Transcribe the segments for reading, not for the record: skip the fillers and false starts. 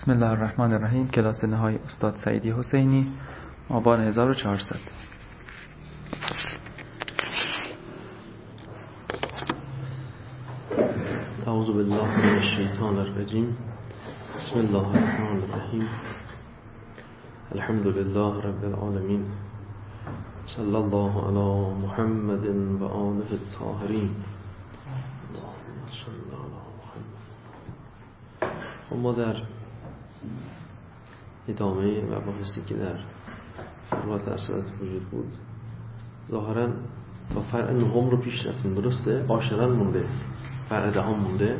بسم الله الرحمن الرحیم. کلاس نهایی استاد سعیدی حسینی، آبان 1400. اعوذ بالله من الشیطان الرجیم. بسم الله الرحمن الرحیم. الحمد لله رب العالمین. صلی الله علی محمد و آله الطاهرین. ما در ادامه مباحثی که در فروات اصالت وجود بود ظاهرا با فرع نهم رو پیش رفتیم، درسته؟ عاشران مونده، فرع دهم مونده.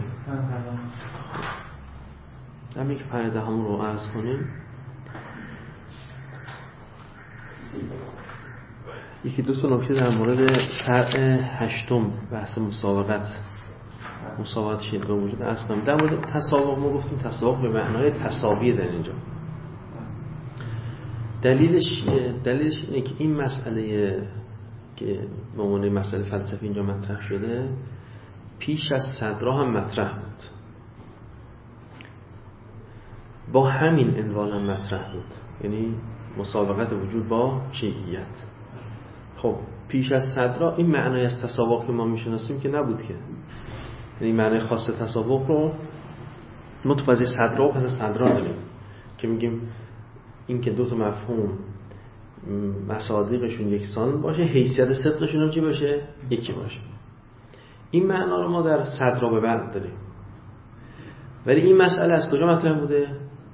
همین که فرع دهم رو عرض کنیم، یکی دو تا نکته در مورد فرع هشتم بحث مسابقت شبه وجود عرض کنیم. در مورد تسابق ما گفتیم تسابق به معنای تساویه در اینجا. دلیلش اینه که این مسئله که به عنوان مسئله فلسفی اینجا مطرح شده پیش از صدرا هم مطرح بود، با همین عنوان هم مطرح بود، یعنی مسابقت وجود با شیعیت. خب پیش از صدرا این معنای از تسابق که ما میشناسیم که نبود، که یعنی معنای خاص تسابق رو متوازی صدرا و پس صدرا داریم که میگیم این که دو تا مفهوم مصادیقشون یکسان باشه، حیثیت صدقشون هم چی باشه؟ یکی باشه. این معنا رو ما در صدرا به بعد داریم. ولی این مسئله از کجا مطرح بوده؟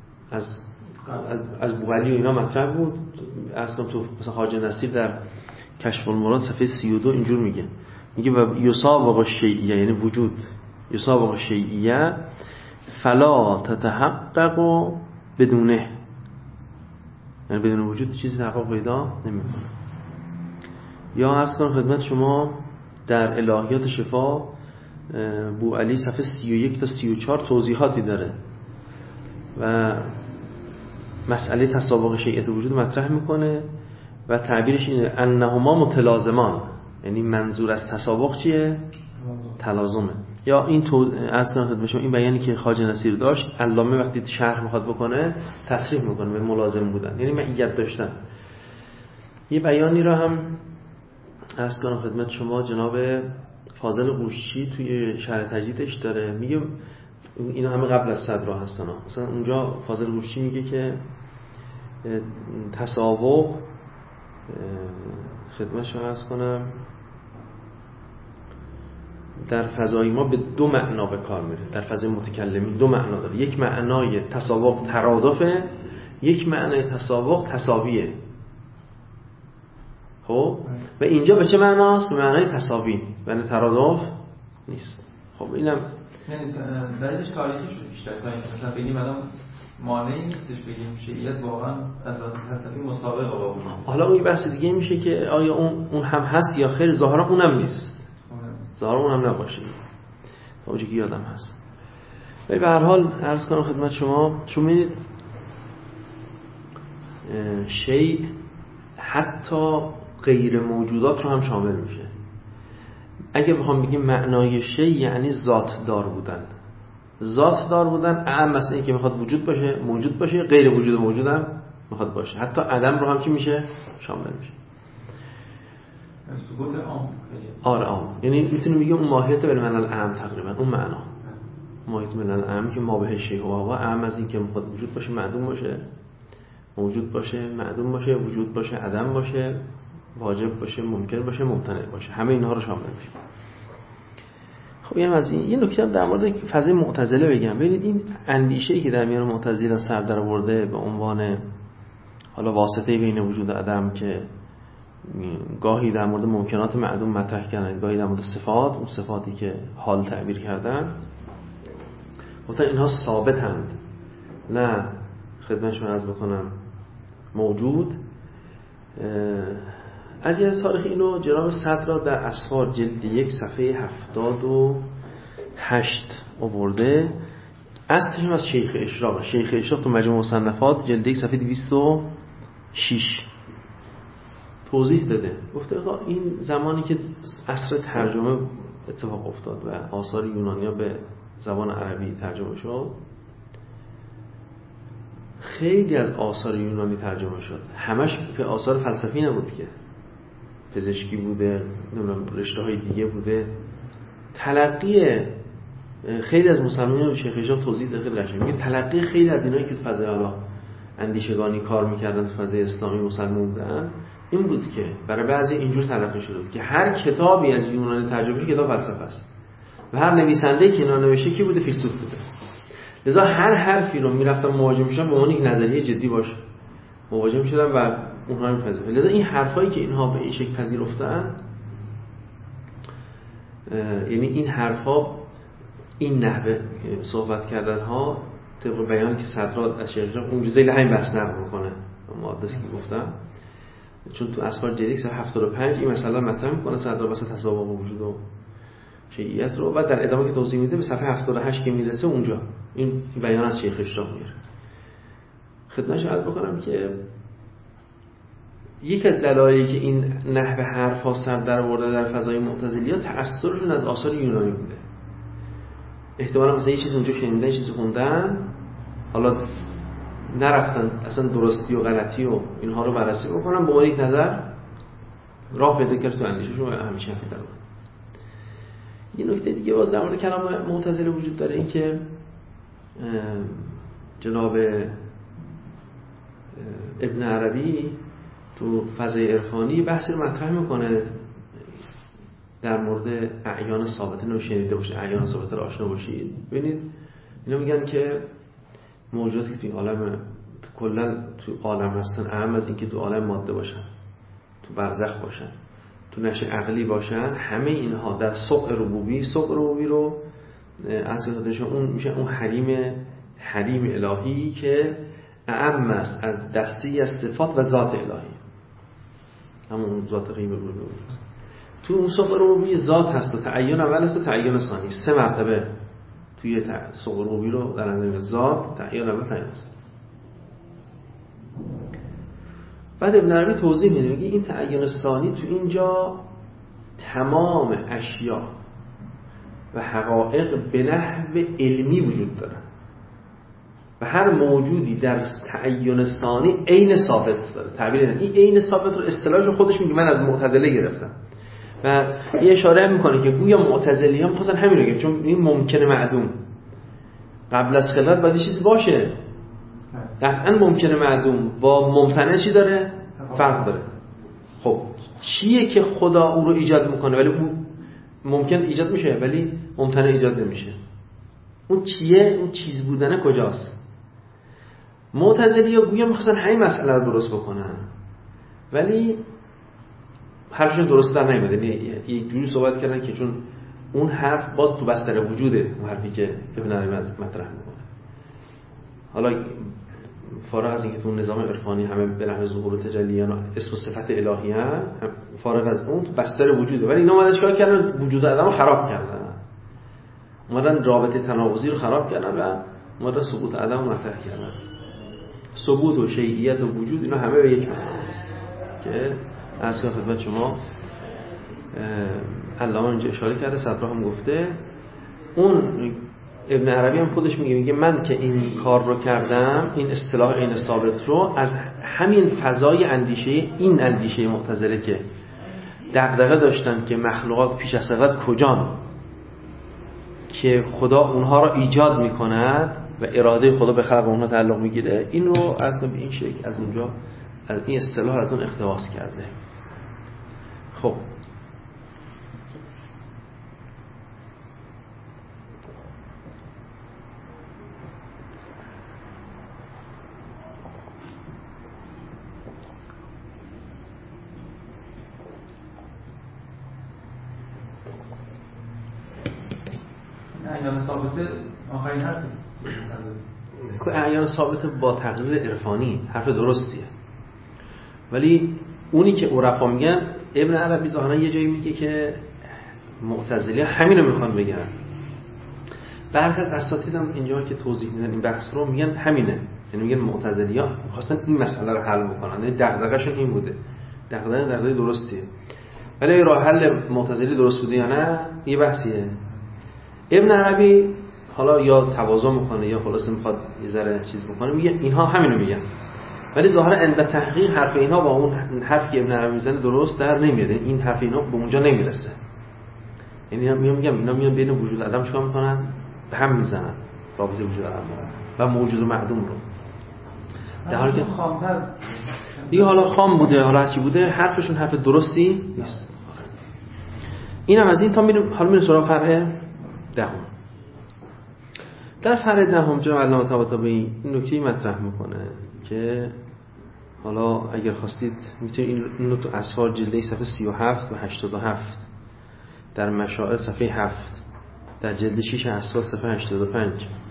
از بوعلی و اینا مطرح بود. اصلا تو مثلا خواجه نصیر در کشف المراد صفحه 32 اینجور میگه و یسابق الشیعیه، یعنی وجود یسابق الشیعیه فلا تتحقق بدونه، یعنی بدون وجود چیزی تحقق پیدا نمیکنه. یا عرض کنم خدمت شما در الهیات شفا بوعلی صفحه 31 تا 34 توضیحاتی داره و مسئله تسابق شیعیت وجود مطرح میکنه و تعبیرش اینه انهما متلازمان، یعنی منظور از تسابق چیه؟ تلازمه. یا این عرض کنم خدمت شما این بیانی که خواجه نصیر داشت، علامه وقتی شرح میخواد بکنه تصریح میکنه به ملازم بودن، یعنی معیت داشتن. یه بیانی را هم عرض کنم خدمت شما جناب فاضل قوشی توی شرح تجدیدش داره، میگه اینا همه قبل از صدرا هستن. مثلا اونجا فاضل قوشی میگه که تسابق خدمت شما عرض کنم در فضای ما به دو معنا به کار میره. در فضای متکلمی دو معنا داره. یک معنای تسابق ترادفه، یک معنای تسابق تساویه. خب و اینجا به چه معناست؟ به معنای تساوی، یعنی ترادف نیست. خب اینم یعنی دلیلش تاریخی شده بیشتر تا اینکه مثلا بگیم الان مانعی نیستش بگیم شیعیت واقعا از لحاظ فلسفی مسابقه با وجود. حالا اون بحث دیگه میشه که آیا اون هم هست یا خیر. ظاهرا اونم نیست، ظاهرا اونم نباشه تا اونجایی که یادم هست. ولی به هر حال عرض کنم خدمت شما می‌بینید شیء حتی غیر موجودات رو هم شامل میشه. اگه بخوام بگیم معنای شیء یعنی ذات دار بودن. ذات دار بودن اعم مثلا این که میخواد وجود باشه، موجود باشه، غیر وجود موجود هم میخواد باشه. حتی عدم رو هم چی میشه؟ شامل میشه. ثبوت عام. آره عام، یعنی میتونیم بگیم اون ماهیت بالمعنی العام تقریبا، اون معنا ماهیت بالمعنی العام که ما به شیء هو اعم از این که میخواد وجود باشه، معدوم باشه، موجود باشه، معدوم باشه، وجود باشه، عدم باشه، واجب باشه، ممکن باشه، ممتنع باشه، همه اینها رو شامل میشه. خب یه نکته هم در مورد فضای معتزله بگم. ببینید این اندیشه‌ای که در میان معتزله سر در آورده به عنوان حالا واسطه بین وجود و عدم که گاهی در مورد ممکنات معدوم مطرح کردن، گاهی در مورد صفات، اون صفاتی که حال تعبیر کردن، گفتن اینها ثابتند، نه خدمتشون عرض بکنم موجود. از یه تاریخ اینو جناب صدرا در اسفار جلد 1 صفحه 78 آورده. اصلش از شیخ اشراق. شیخ اشراق تو مجموع مصنفات جلد 1 صفحه 206 توضیح داده. گفته این زمانی که عصر ترجمه اتفاق افتاد و آثار یونانیا به زبان عربی ترجمه شد، خیلی از آثار یونانی ترجمه شد، همش به آثار فلسفی نبود که، پزشکی بوده، نمیدونم رشته‌های دیگه بوده. تلقی خیلی از مسلمانان، شیخ هشام توضیح داده خیلی قشنگ میگه تلقی خیلی از اینایی که تو فضای حالا اندیشگانی کار میکردن تو فضای اسلامی مسلمان بودن این بود که برای بعضی اینجور تلقی شده بود که هر کتابی از یونانی ترجمه شده کتاب فلسفه است و هر نویسنده‌ای که اینا نوشته کی بوده؟ فیلسوف بوده. لذا هر حرفی رو میرفتن مواجه میشدن با اون یک نظریه جدی باشه مواجه میشدن و اونها رو میپذیرفتن. لذا این حرفایی که اینها به این شکل پذیرفتن، یعنی این حرفا، این نحوه صحبت کردن ها طبق بیانی که صدرات از شیخ اون جزئی همین بحث نقل میکنه مقدس که گفتم، چون تو اسفار جدید 75 این مسئله مطرح میکنه صدرات واسه تسابق وجود و شیعیت رو و در ادامه که توضیح میده به صفحه 78 که میرسه اونجا این بیان از شیخ اشراق میاره. خدمتش عرض بکنم که یک از دلایلی که این نحوه حرفا سر در آورده در فضای معتزلی‌ها تأثرشون از آثار یونانی بوده. احتمالاً مثلا یه چیز اونجا شنیدن، یه چیزی خوندن، حالا نرفتن اصلا درستی و غلطی و اینها رو بررسی بکنن، با یک نظر راه پیدا کرد تو اندیشه‌شون و همیشه حرفی در اومد. یه نکته دیگه باز در مورد کلام معتزله وجود داره، این که جناب ابن عربی تو فضای عرفانی بحثی رو مطرح میکنه در مورد اعیان ثابته. رو شنیده باشید، اعیان ثابته رو آشنا باشید. ببینید اینا میگن که موجوداتی که تو عالم کلا تو عالم هستن، اهم از اینکه تو عالم ماده باشن، تو برزخ باشن، تو نشه عقلی باشن، همه اینها در سوق ربوبی رو اصلا اون میشه اون حریم الهی که اعم است از دستی از صفات و ذات الهی، همون ذات غیب رو است. تو اون سوق ربوبی ذات هست و تعین اول است و تعین ثانی، 3 مرتبه توی سوق ربوبی رو در نظر ذات، تعین اول، تعین ثانی. بعد ابن عربی توضیح میده، میگه این تعین ثانی تو اینجا تمام اشیا و حقایق به نحو علمی وجود داره و هر موجودی در تعین ثانی عین ثابت داره. تعبیر این عین ثابت رو اصطلاح خودش میگه، من از معتزله گرفتم و یه اشاره میکنه که گویا معتزلی‌ها می‌خواستن همین رو بگن، چون این ممکنه معدوم قبل از خلقت باید چیزی باشه. قطعا ممکنه معدوم با ممتنع چی داره؟ فرق داره. خب چیه که خدا او رو ایجاد میکنه ولی او ممکن ایجاد میشه ولی ممتنع ایجاد نمیشه؟ اون چیه؟ اون چیز بودنه کجاست؟ معتزلی‌ها گویا می‌خواستن همین مسئله رو درست بکنن ولی حرفشون درست در نیامد. یعنی یک جوری صحبت کردن که چون اون حرف باز تو بستر وجوده، اون حرفی که ابن عربی مطرح میکنه، حالا فارغ از اینکه تو نظام عرفانی همه به نحو ظهور و تجلیان اسم و صفت الهی ان، فارغ از اون تو بستر وجوده، ولی اینا اومدن چیکار کردن؟ وجود آدمو خراب کردن، اومدن رابطه تناقضی رو خراب کردن و اومدن سقوط آدم رو مطرح کردن. ثبوت و شیعیت و وجود اینا همه به یک معنی است که اصلا خدمت شما علامه اینجا اشاره کرده، صدرا هم گفته. اون ابن عربی هم خودش میگه من که این کار رو کردم، این اصطلاح عین ثابت رو از همین فضای اندیشه معتزله که دغدغه داشتن که مخلوقات پیش از خلقت کجان، که خدا اونها رو ایجاد میکند و اراده خدا به خلق اونها تعلق میگیره، این رو اصلا به این شکل از اونجا از این اصطلاح از اون اقتباس کرده. خب اعیان ثابته آخرین حرفی که اعیان ثابته با تقریر عرفانی حرف درستیه، ولی اونی که عرفا میگن، ابن عربی ظاهرا یه جایی میگه که معتزله همین رو میخوان بگن. برخی از اساتیدم اینجا که توضیح میدن این بحث رو میگن همینه، یعنی میگن معتزلی‌ها می‌خواستن این مسئله رو حل بکنن، یعنی دغدغه‌شون این بوده. دغدغه درستیه، ولی راه حل معتزلی درست بوده یا نه یه بحثیه. ابن عربی حالا یا تواضع میکنه یا خلاص میخواد یه ذره چیز بکنه، میگه اینها همینو میگن، ولی ظاهرا عند تحقیق حرف اینها با اون حرفی که ابن عربی میزنه درست در نمیاد. این حرف اینها به اونجا نمیرسه. یعنی میگم اینا میان بین وجود عدم چیکار میکنن؟ به هم میزنن رابطه وجود عدم و موجود و معدوم رو. در حالی که خامتر دیگه حالا خام بوده حالا چی بوده، حرفشون حرف درستی نیست. اینم از این. تا میریم حالا میریم سراغ فرع دهم. در فرع دهم جناب علامه طباطبایی این نکته مطرح میکنه که حالا اگر خواستید میتونید این رو تو اسفار جلد صفحه 37 و 87 در مشاعر صفحه 7 در جلد 6 اسفار صفحه 85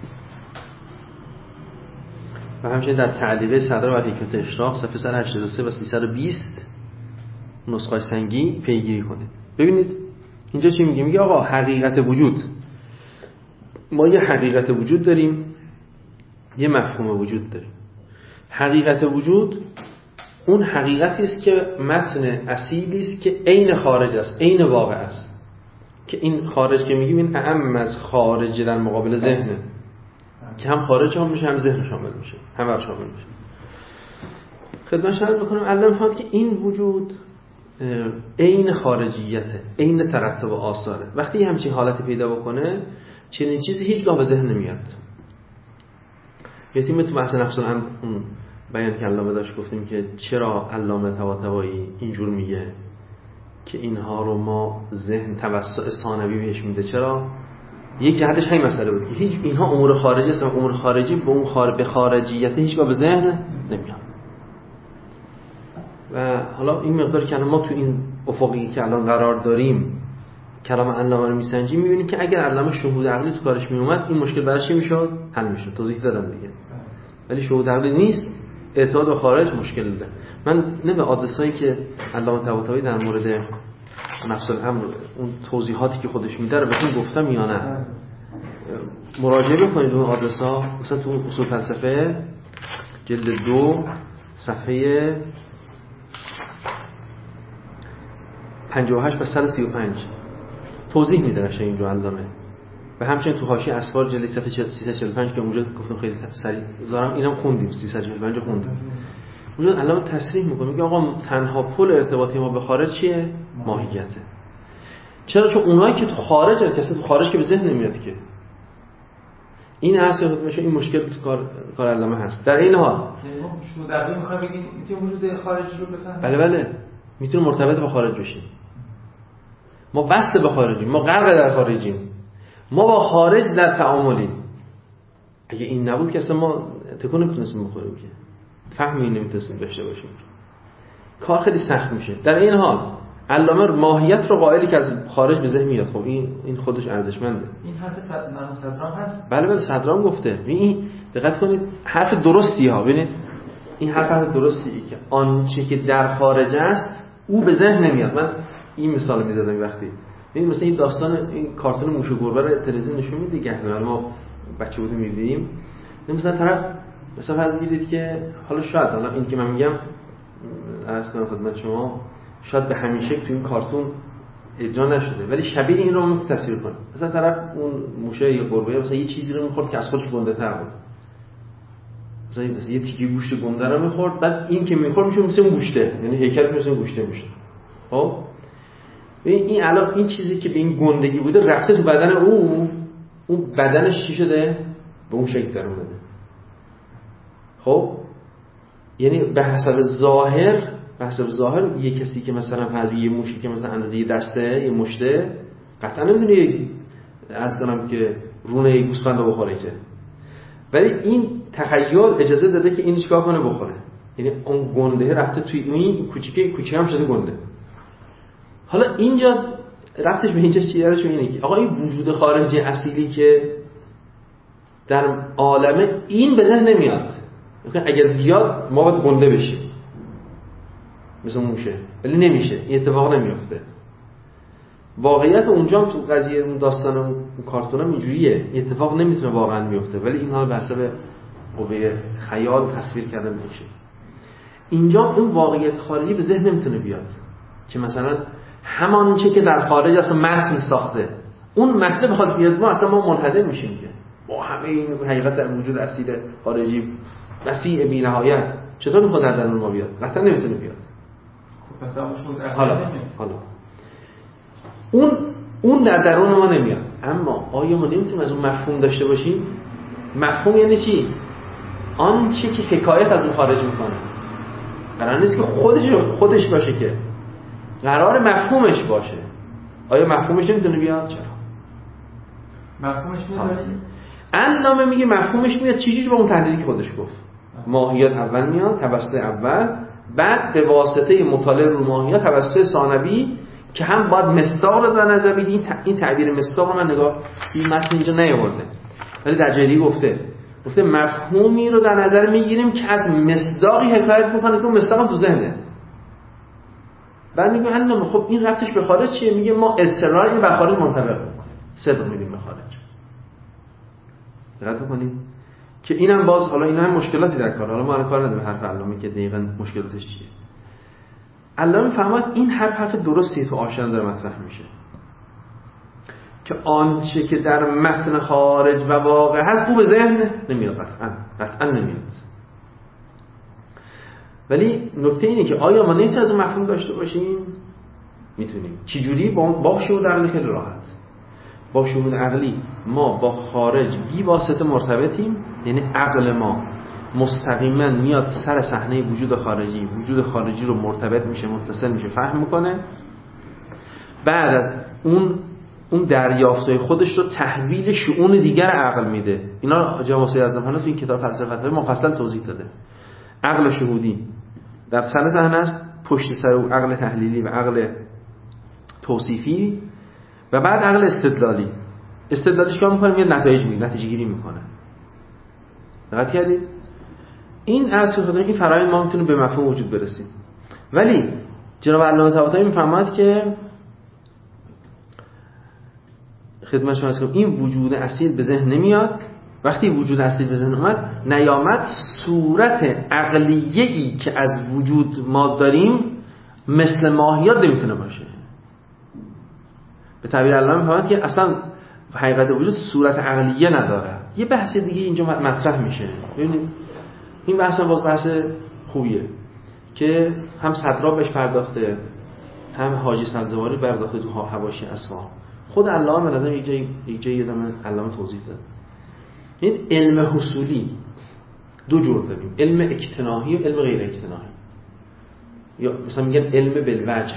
و همچنین در تعلیقه صدر و حکمت اشراق صفحه 183 و 320 نسخه سنگی پیگیری کنید. ببینید اینجا چی میگه؟ میگه آقا حقیقت وجود، ما یه حقیقت وجود داریم، یه مفهوم وجود داریم. حقیقت وجود اون حقیقتی است که متن اصیلی است که عین خارج است، عین واقع است. که این خارج که میگیم این اعم از خارج در مقابل ذهنه که هم خارج شامل میشه هم ذهن شامل میشه، هم شامل میشه. خدمت شما میکنم علم فهمید که این وجود عین خارجیته، عین ترتب آثاره. وقتی همچین حالتی پیدا بکنه چنین چیزی هیچگاه به ذهن نمیاد. یعنی تو بحث نفس الامر اون بیان که علامه داشت گفتیم که چرا علامه طباطبایی اینجور میگه که اینها رو ما ذهن توسط ثانوی بهش میده. چرا؟ یک جهتش همین مسئله بود که هیچ اینها امور خارجی هستن، امور خارجی به اون به خارجیت هیچگاه به ذهن نمیاد. و حالا این مقدار که ما تو این افقی که الان قرار داریم کلام علامه رو میسنجیم، میبینیم که اگر علامه شهود عقلی تو کارش میومد این مشکل براش میشد حل میشد. توضیح دادم دیگه. ولی شهود عقلی نیست، اعتقاد به خارج مشکل داره. من نه به آدرسایی که علامه طباطبایی در مورد نفس الامر اون توضیحاتی که خودش میده رو بهتون گفتم یا نه، مراجعه بکنید اون آدرس‌ها. مثلا تو اصول فلسفه جلد 2 صفحه 58 و 135 توضیح میده قشنگ اینجا علامه. و همچنین تو حاشیه اسفار جلد صفحه 345 که اونجا گفتم خیلی سریع دارم، اینم خوندیم 345 خوندیم. اونجا علامه تصریح میکنه، میگه آقا تنها پل ارتباطی ما به خارج چیه؟ ماهیته. چرا؟ چون اونایی که تو خارجن، کسی تو خارج که به ذهن نمیاد که. این اصل میشه این مشکل تو کار علامه هست. در این حال شما در واقع میخوام بگین میتونه وجود خارجی رو بفهمیم. بله میتونه مرتبط با خارج بشیم. ما وصل به خارجیم، ما غرق در خارجیم، ما با خارج در تعاملیم. اگه این نبود که اصلا ما تکون نمیتونستیم بخوریم که، فهمی نمیتونستیم داشته باشیم. کار خیلی سخت میشه. در این حال علامه ماهیت رو قائلی که از خارج به ذهن میاد. خب این خودش ارزشمنده. این حرف صدرام هست؟ بله صدرام گفته. این دقت کنید حرف درستی ها. ببینید این حرف درستی که آنچه که در خارج است او به ذهن نمیاد. من این مثال میزدم وقتی ببین مثلا این داستان این کارتون موش و گربه رو تلویزیون نشون میده دیگه، ما بچه بودیم می‌دیدیم. مثلا طرف مثلا فرض می‌گیرید که حالا شاید حالا این که من میگم عرض کنم خدمت شما شاید به همین شکل تو این کارتون اجرا نشده ولی شبیه این رو میتونید تصویر کنید. مثلا طرف اون موشه یا گربه مثلا یه چیزی رو می‌خورد که از خودش گنده‌تر بود. مثلا یه تیکه گوشت گنده رو می‌خورد، بعد این که می‌خورد میشه مثل اون گوشته، یعنی هیکلش مثل گوشته میشه. خب این الان این چیزی که به این گندگی بوده رفته تو بدن اون بدنش چی شده؟ به اون شکل در اومده. خب یعنی به حسب ظاهر یه کسی که مثلا فرض یه موشی که مثلا اندازه یه دسته یه مشته قطعا نمیتونه از کنم که رونه یه گوسفند رو بخوره که، ولی این تخیل اجازه داده که این چیکار کنه بخوره. یعنی اون گنده رفته توی این کوچیکه هم شده گنده. حالا اینجا رفتش به اینجا چیه؟ اینه که آقا این وجود خارجی اصیلی که در عالمه این به ذهن نمیاد. اگر بیاد ما باید گنده بشیم مثل موشه، ولی نمیشه، این اتفاق نمیفته. واقعیت اونجا تو قضیه اون داستان اون کارتون هم اینجوریه، این اتفاق نمیتونه واقعا بیفته ولی اینها به حسب قوه خیال تصویر کرده میشه. اینجا اون واقعیت خارجی به ذهن نمیتونه بیاد که مثلا همان چه که در خارج اصلا متن ساخته اون متن بخواد بیاد ما اصلا ما منهدم میشیم که با همه این حقیقت در وجود اصیل خارجی وسیع بی‌نهایت چطور میخواد در درون ما بیاد؟ قطعا نمیتونه بیاد. خب پس همونشون حالا اون در درون ما نمیاد. اما آیا ما نمیتونیم از اون مفهوم داشته باشیم؟ مفهوم یعنی چی؟ آن چی که حکایت از اون خارج میکنه. قرار نیست که خودش باشه، که قرار مفهومش باشه. آیا مفهومش نمیتونه بیاد؟ چرا؟ مفهومش میاد. علامه میگه مفهومش میاد چجوری؟ با اون تحلیلی که خودش گفت. ماهیت اول میاد، توسط اول، بعد به واسطه مطالعه رو ماهیت توسط ثانوی که هم باید مصداق رو در نظر بگیریم. این تعبیر مصداق رو من نگاه این متن اینجا نیاورده، ولی در جای دیگه گفته مفهومی رو در نظر میگیریم که از مصداقی حکایت میکنه که اون مصداق تو ذهنه. بعد میگه علامه خب این ربطش به خارج چیه؟ میگه ما استقرار این به خارج منطبق میکنیم، صدق میدیم به خارج. دقت بکنید که اینم باز حالا اینا هم مشکلاتی در کار. حالا ما الان کار نداریم حرف علامه که دقیقاً مشکلاتش چیه. علامه فهمید این حرف درستی تو آشیان داره مطرح میشه که آنچه که در متن خارج و واقع هست او به ذهن نمیاد، قطعا نمیاد. ولی نکته اینه که آیا ما نمیتونیم از اون مفهوم داشته باشیم؟ میتونیم. چجوری؟ با شهود عقلی خیلی راحت. با شهود عقلی ما با خارج بی واسطه مرتبطیم، یعنی عقل ما مستقیما میاد سر صحنه وجود خارجی رو مرتبط میشه، متصل میشه، فهم میکنه. بعد از اون دریافتای خودش رو تحویل شؤون دیگر عقل میده. اینا جناب حسین اعظم‌خانی تو این کتاب فلسفه مفصل توضیح داده. عقل شهودی در سر صحنه است، پشت سر او عقل تحلیلی و عقل توصیفی و بعد عقل استدلالی. استدلالیش کار میکنه؟ میاد نتیجه گیری میکنه. دقت کردید؟ این اصل این فرآیند ما میتونه به مفهوم وجود برسیم. ولی جناب علامه طباطبایی میفهمد که خدمت شما هست که این وجود اصیل به ذهن نمیاد. وقتی وجود اصیل به ذهن نیامد صورت عقلیه‌ای که از وجود ما داریم مثل ماهیات نمیتونه باشه. به تعبیر علامه میفهمد که اصلا حقیقت وجود صورت عقلیه نداره. یه بحث دیگه اینجا مطرح میشه. ببینید این بحث باز بحث خوبیه که هم صدرا بهش پرداخته، هم حاجی سبزواری پرداخته تو حواشی اصفهان. خود علامه به نظر یک جایی علامه توضیح داد. این علم حصولی دو جور داریم، علم اکتناهی و علم غیر اکتناهی. یا مثلا میگن علم بالوجه.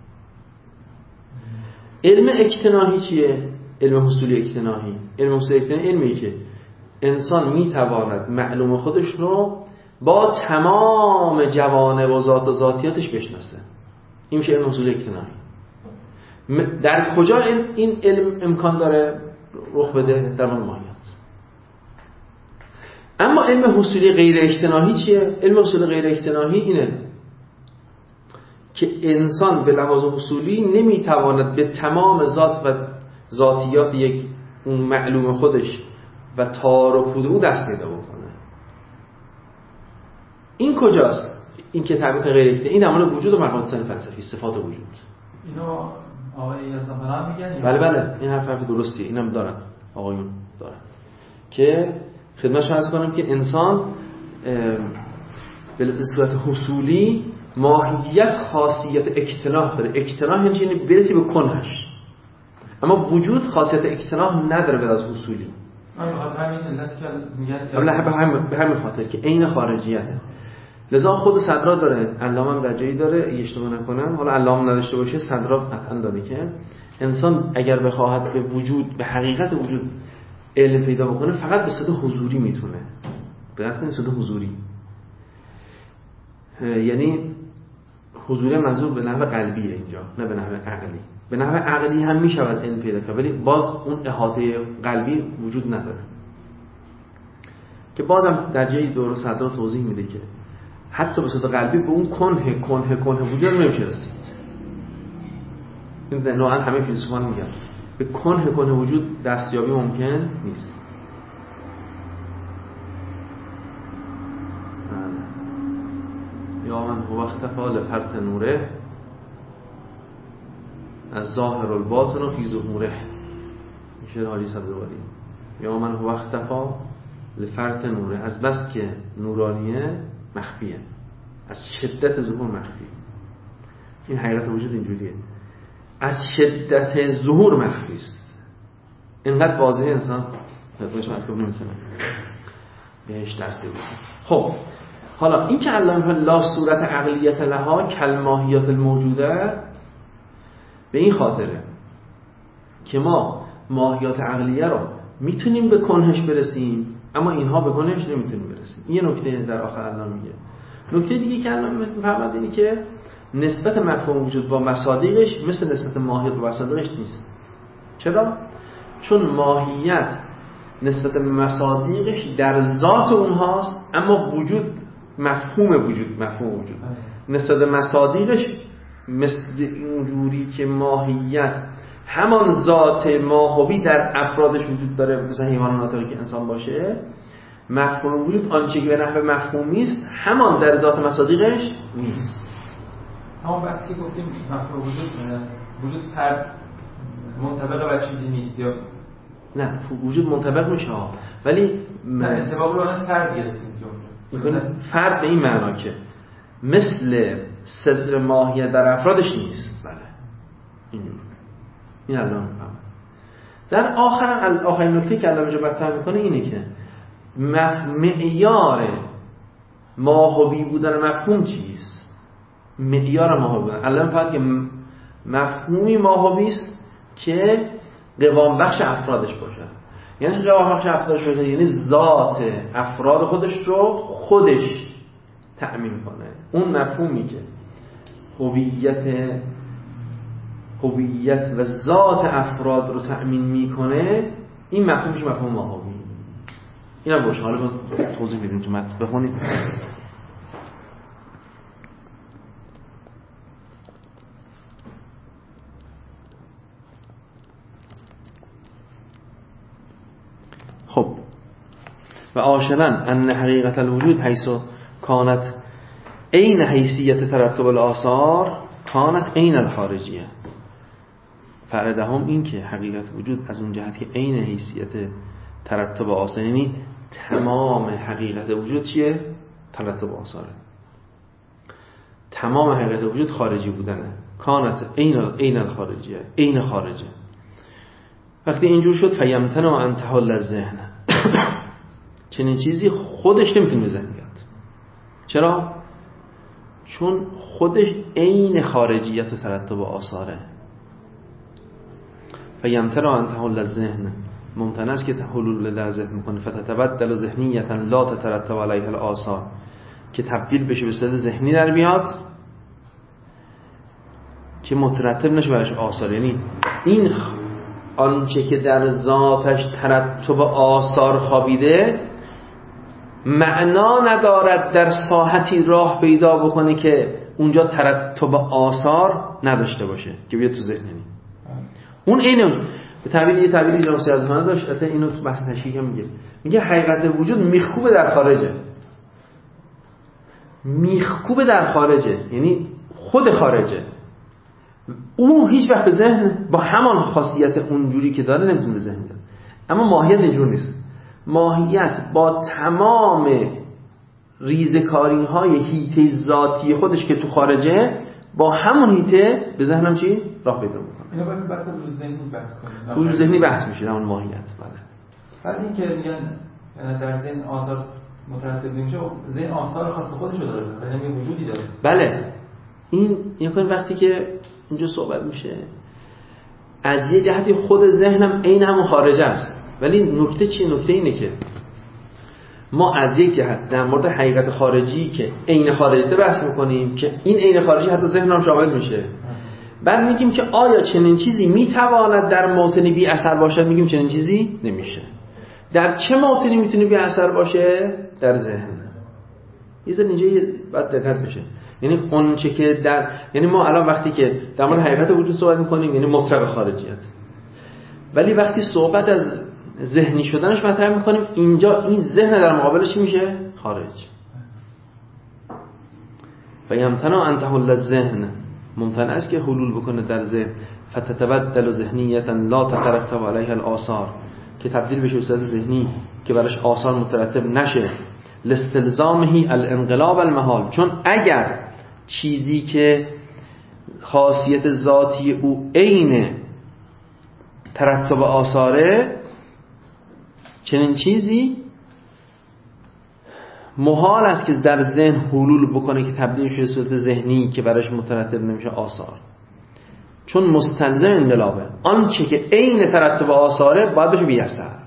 علم اکتناهی چیه؟ علم حصولی اکتناهی. علم حصولی اکتناهی علمی که انسان میتواند معلوم خودش رو با تمام جوانب و ذات و ذاتیاتش بشناسه. این میشه علم حصولی اکتناهی. در کجا این علم امکان داره رخ بده؟ در ماهیات. اما علم حصولی غیر اکتناهی چیه؟ علم حصولی غیر اکتناهی اینه که انسان به لحاظ حصولی نمیتواند به تمام ذات و ذاتیات یک اون معلوم خودش و تار و پود او دست پیدا بکنه. این کجاست؟ این که تعبیر غیر اکتناهی این عمل وجود و مقاصد فلسفی، صفات وجود. اینو آقای اعظم‌خانی میگن؟ بله این حرف درستیه. اینم دارن آقایون دارن که خدمتش عرض کنم که انسان به صورت حصولی ماهیت خاصیت اکتناح داره. اکتناح یعنی چی؟ برسی به کنهش. اما وجود خاصیت اکتناح نداره به از حصولی. بخاطر همین علت که میگن به همین خاطر که عین خارجیته. لذا خود صدرا داره، علامه هم در جایی داره، اشتباه نکنم، حالا علامه نداشته باشه صدرا قطعا داره که انسان اگر بخواهد به وجود، به حقیقت وجود علم پیدا بکنه فقط به صورت حضوری میتونه. به صورت حضوری یعنی حضوری منظور به نحو قلبیه اینجا، نه به نحو عقلی. به نحو عقلی هم میشود علم پیدا کرد ولی باز اون احاطه قلبی وجود نداره. که بازم در جایی دور صدرا توضیح میده که حتی به صورت قلبی به اون کنه وجود نمیشه رسید. این نوعا همه فیلسوفان میگن به کنه وجود دستیابی ممکن نیست. یا من هو اختفا لفرط نوره از ظاهر الباطن و فی ظهوره. میشه حاجی سبزواری یا من هو اختفا لفرط نوره، از بس که نورانیه مخفیه، از شدت ظهور مخفیه. این حقیقت وجود اینجوریه، از شدت ظهور مخفی است. اینقدر واضحه انسان خودش مفهوم نمی‌کنه بهش دست بزنه. خب حالا این که علامه لا صورت عقلیت لها کالماهیات الموجوده، به این خاطره که ما ماهیات عقلیه رو میتونیم به کنهش برسیم اما اینها به کنهش نمیتونیم برسیم. این یه نکته در آخر علامه میگه. نکته دیگه که علامه میفهمد اینه که نسبت مفهوم وجود با مصادیقش مثل نسبت ماهیت با مصادیقش نیست. چرا؟ چون ماهیت نسبت به مصادیقش در ذات اونهاست، اما وجود مفهوم وجود نسبت به مصادیقش مثل اینجوری که ماهیت همان ذات ماهوی در افرادش وجود داره، مثل حیوان ناطقی که انسان باشه، مفهوم وجود آنچه که به نحو مفهومی است همان در ذات مصادیقش نیست. اما بس که گفتیم مفهوم وجود فرد منطبق بر چیزی نیست، یا نه وجود منطبق میشه ولی انطباق رو از فرد گرفتیم میکنه فرد به این معنا که مثل صدر ماهیت در افرادش نیست. بله این الان میفهم. در آخرین نکته که علامه مطرح میکنه اینه که معیار ماهوی بودن مفهوم چیست؟ معیار ماهوی بودن علامه فقط که مفهومی ماهوی است که قوام بخش افرادش باشه. یعنی قوام بخش افرادش باشه یعنی ذات افراد خودش رو خودش تأمین کنه. اون مفهومی که هویت و ذات افراد رو تأمین میکنه، این مفهومش مفهوم ماهوی. اینا باشه. حالا باز توضیح میدیم تو متن بخونید. خب و عاشرا ان حقیقت الوجود حیث کانت عین حیثیت ترتب الآثار کانت عین الخارجیه. فرده هم این که حقیقت وجود از اون جهت که عین حیثیت ترتب آثار، یعنی تمام حقیقت وجود چیه؟ ترتب آثاره. تمام حقیقت وجود خارجی بودنه. کانت عین الخارجیه، عین خارجه. وقتی اینجور شد فیمتن و انتحال الذهن، چنین چیزی خودش نمیتونه به ذهن بیاد. چرا؟ چون خودش عین خارجیت ترتب آثاره. فیمتن و انتحال الذهن ممتنع است که حلول در ذهن میکنه. فتتبدل ذهنیتا لا تترتب علیها الآثار، که تبدیل بشه به صورت ذهنی در بیاد که مترتب نشه برش آثار. یعنی این آنچه که در ذاتش ترتب آثار خوابیده معنا ندارد در ساحتی راه پیدا بکنه که اونجا ترتب آثار نداشته باشه که بیاد تو ذهنی. اون اینه به تعبیر جناب سیاضخانه داشت. البته اینو تو بحث تشریح میگه حقیقت وجود میخکوبه در خارجه. میخکوبه در خارجه یعنی خود خارجه. اون هیچ وقت به ذهن با همان خاصیت اونجوری که داره نمیتونه به ذهن بیاد. اما ماهیت اینجور نیست. ماهیت با تمام ریزکاری های هیته ذاتی خودش که تو خارجه با همون هیته به ذهنم چی؟ راه پیدا میکنه. اینو باید بحث وجود ذهنی بحث کنیم. وجود ذهنی بحث میشه در اون ماهیت. بله. بعد این که میگن در ذهن آثار مترتب نمیشه، ذهن آثار خاص خودشو داره، یعنی وجودی داره. بله. این وقتی که اینجا صحبت میشه از یه جهتی خود ذهنم عین همون خارجه است، ولی نکته چیه؟ نکته اینه که ما از یک جهت در مورد حقیقت خارجی که عین خارجه بحث میکنیم که این عین خارجی حتی ذهن هم شامل میشه. بعد میگیم که آیا چنین چیزی میتواند در موطنی بی اثر باشد؟ میگیم چنین چیزی نمیشه. در چه موطنی میتونه بی اثر باشه؟ در ذهن. اینجا باید دقت بشه. یعنی اون چه که یعنی ما الان وقتی که در مورد حقیقت وجود صحبت میکنیم یعنی مطلق خارجیت، ولی وقتی صحبت از ذهنی شدنش مطرح میکنیم اینجا این ذهن در مقابلش چی میشه؟ خارج. و یمتنع انتحال الذهن، ممتنع است که حلول بکنه در ذهن. فتتبدل ذهنیتا لا تترتب علیها الآثار، که تبدیل بشه به صورت ذهنی که براش آثار مترتب نشه، لاستلزامه الانقلاب المحال، چون اگر چیزی که خاصیت ذاتی او عین ترتب آثاره، چنین چیزی محال است که در ذهن حلول بکنه که تبدیل شه به صورت ذهنی که براش مترتب نمیشه آثار، چون مستلزم انقلابه. آنچه که عین ترتب آثاره باید بشه بی اثر.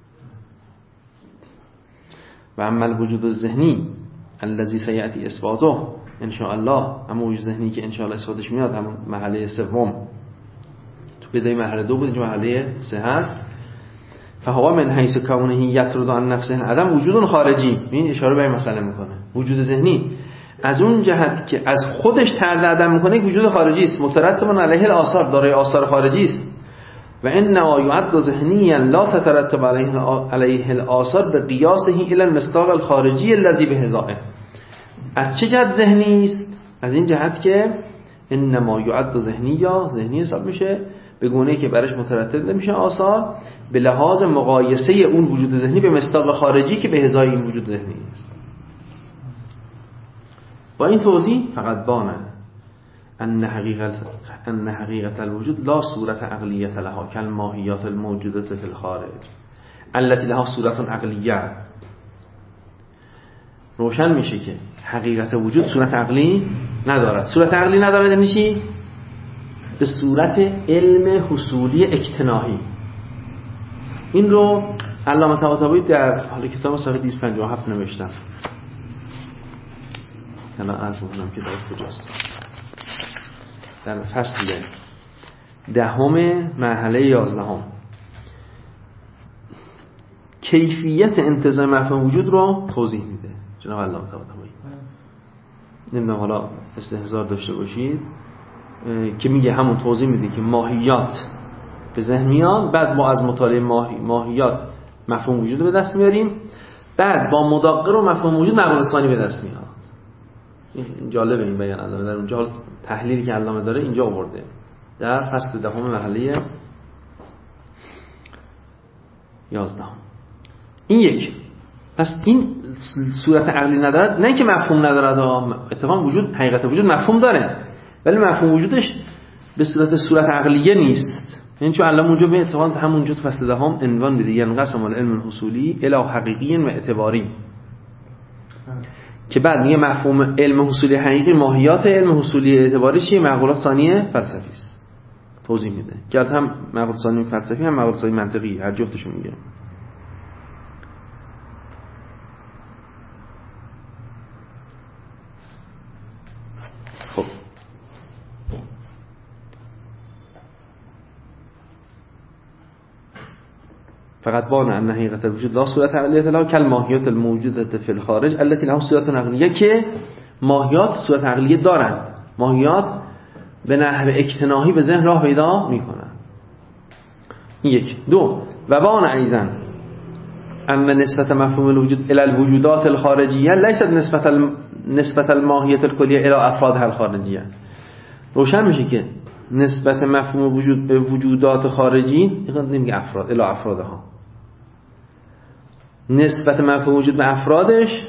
و اما الوجود الذهنی الذی سیأتی اثباته ان شاء الله، اما وجود ذهنی که ان شاء الله اثباتش میاد، همون مرحله سوم، تو بدای مرحله 2 بود، اینجا مرحله 3 هست. فهو من حیث کونه یطرد عن نفسه عدم وجود خارجی، این اشاره به این مسئله میکنه. وجود ذهنی از اون جهت که از خودش طرد عدم میکنه یک وجود خارجی است، مترتب علیه الاثار، دارای آثار خارجی است. و انما یعد ذهنیا لا تترتب علیه الاثار بقیاسه الى المصداق الخارجی الذی بهذائه. از چه جهت ذهنی است؟ از این جهت که انما یعد ذهنی حساب میشه به گونه‌ای که برش مترتب نمیشه آثار، به لحاظ مقایسه اون وجود ذهنی به مصداق خارجی که به ازای این وجود ذهنی است. با این توضیح فقط بانه ان حقیقت الوجود لا صورت عقلیت لها کالماهیات الموجودة فی الخارج التي لها صورت عقلیه. روشن میشه که حقیقت وجود صورت عقلی ندارد. صورت عقلی ندارد یعنی چی؟ به صورت علم حصولی اجتناحی. این رو علامه طباطبایی در حال کتاب صفحه 257 نوشتن. الان عرض می‌کنم که در کجاست. در فصل 10 مرحله 11 کیفیت انتزاع مفهوم وجود رو توضیح میده جناب علامه طباطبایی. نمیدونم حالا استحضار داشته باشید که میگه همون توضیح میده که ماهیات به ذهن میاد، بعد ما از مطالعه ماهیات مفهوم وجود رو به دست میاریم، بعد با مداقه و مفهوم وجود مقوله ثانی به دست میاد. این جالبه این بیان علامه در اونجا تحلیلی که علامه داره اینجا آورده در فصل 10 مرحله 11. این یک. پس این صورت عقلی ندارد، نه که مفهوم ندارد، اتفاقا وجود حقیقت وجود مفهوم داره ولی مفهوم وجودش به صورت عقلیه نیست. یعنی چون علامه اونجا به اتفاقا همونجا تو فصل 10 عنوان میده ينقسم العلم الحصولی الی حقیقی و اعتباری، که بعد میگه مفهوم علم حصولی حقیقی ماهیات علم حصولی اعتباری چیه؟ معقولات ثانیه فلسفی است. توضیح میده که هم معقولات ثانیه فلسفی هم معقولات ثانیه منطقی، هر جفتشون میگه. خب فقط بان ان حقیقت الوجود لا صورت عقلیه لها کالماهیات الموجوده فی الخارج التي لها صورت عقلیه، که ماهیات صورت عقلیه دارند. ماهیات به نحو اجتناحی به ذهن راه پیدا میکنند. این یک. دو، و بان ایضا ان نسبت مفهوم الوجود الى الوجودات الخارجیه لیست نسبت الماهیت الکلیه الى افرادها الخارجیه. روشن میشه که نسبت مفهوم وجود به وجودات خارجی، نمیگه افراد، الی افرادها، نسبت مفهوم وجود به افرادش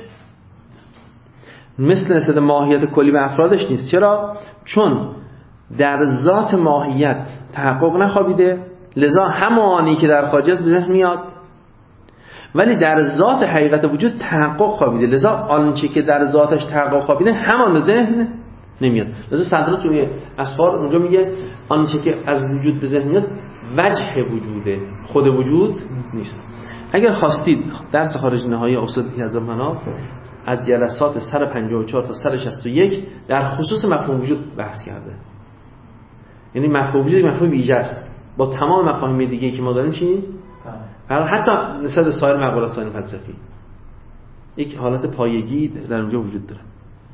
مثل نسبت ماهیت کلی به افرادش نیست. چرا؟ چون در ذات ماهیت تحقق نخوابیده، لذا همانی که در خارج است به ذهن میاد، ولی در ذات حقیقت وجود تحقق خوابیده، لذا آنچه که در ذاتش تحقق خوابیده همان به ذهن نمیاد. لذا صدر توی اسفار اونجا میگه آنچه که از وجود به ذهن میاد وجه وجوده، خود وجود نیست. اگر خواستید درس خارج نهایی استاد یزدمنا از جلسات 154 تا 161 در خصوص مفهوم وجود بحث کرده. یعنی مفهوم وجود مفهوم ویژه است با تمام مفاهیم دیگه که ما داریم. چی؟ حتی نسبت سایر مقولات ثانی فلسفی یک حالت پایگی در اونجا وجود داره.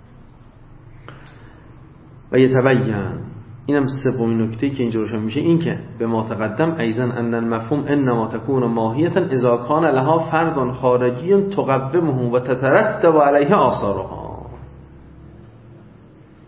و یتبین، اینم سومین نکته که اینجا روشن میشه، این که به ما تقدم ایضا ان المفهوم انما تكون ماهیتا اذا كان لها فرد خارجی تقومه و تترتب علیه آثارها.